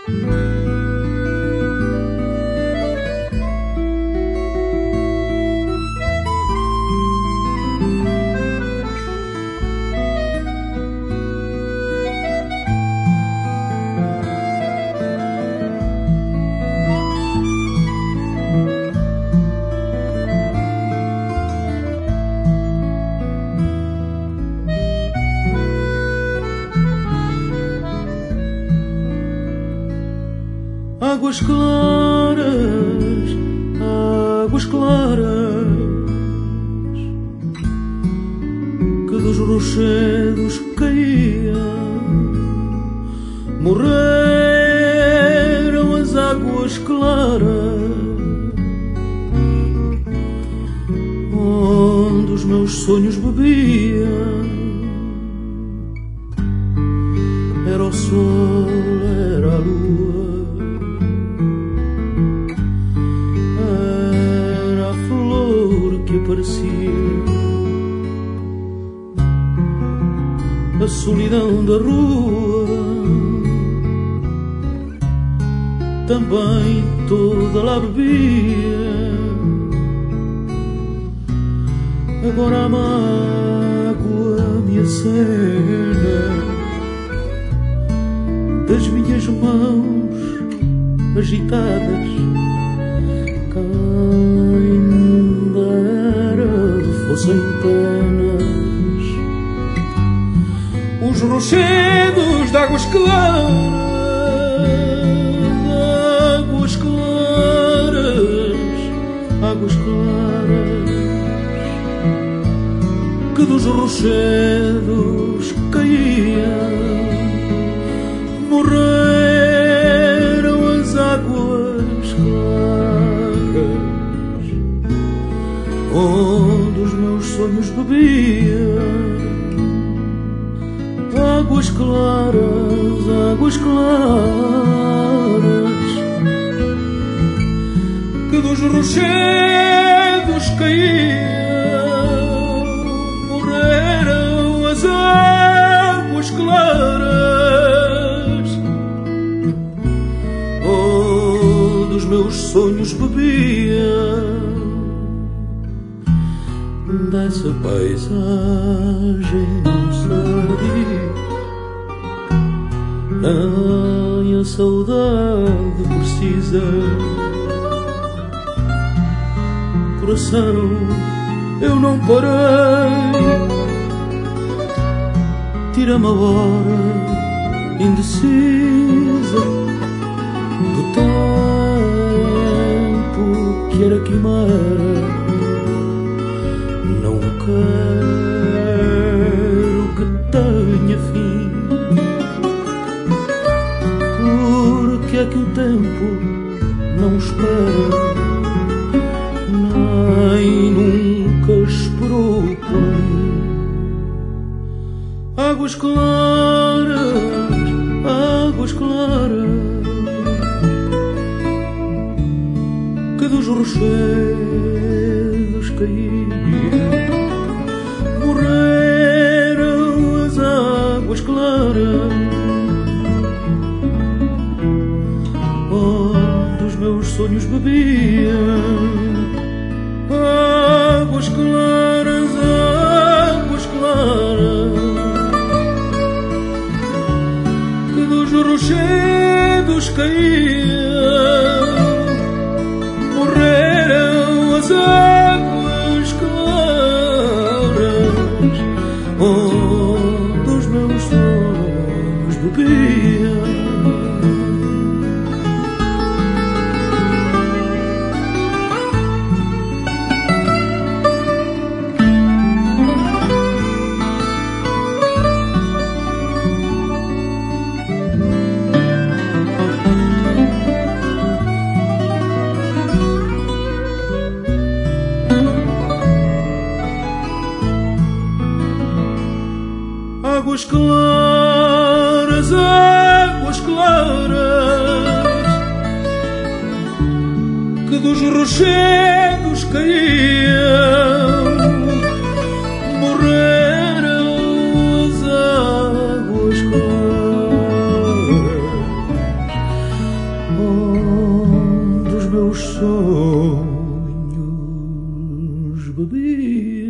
Águas claras, águas claras, que dos rochedos caíam, morreram as águas claras, onde os meus sonhos bebiam. Era o sol, era a lua, parecia a solidão da rua, também toda lá bebia. Agora a mágoa me acena das minhas mãos agitadas. Fossem penas os rochedos de águas claras, águas claras, águas claras, que dos rochedos caíam, morreram as águas claras, onde os meus sonhos bebiam. Águas claras, águas claras, que dos rochedos caíam, morreram as águas claras, onde os meus sonhos bebiam. Dessa paisagem não sei, nem a saudade precisa. Coração, eu não parei, tira-me a hora indecisa do tempo que era quimera. Não quero que tenha fim, porque é que o tempo não espera, nem nunca esperou por mim. Águas claras, águas claras, que dos rochedos caíam, morreram as águas claras, onde os meus sonhos bebiam. Águas claras, águas claras, que dos rochedos caíam, morreram as águas claras, onde os meus sonhos bebiam. Águas claras, águas claras, que dos rochedos caíam, morreram as águas claras, onde os meus sonhos bebiam.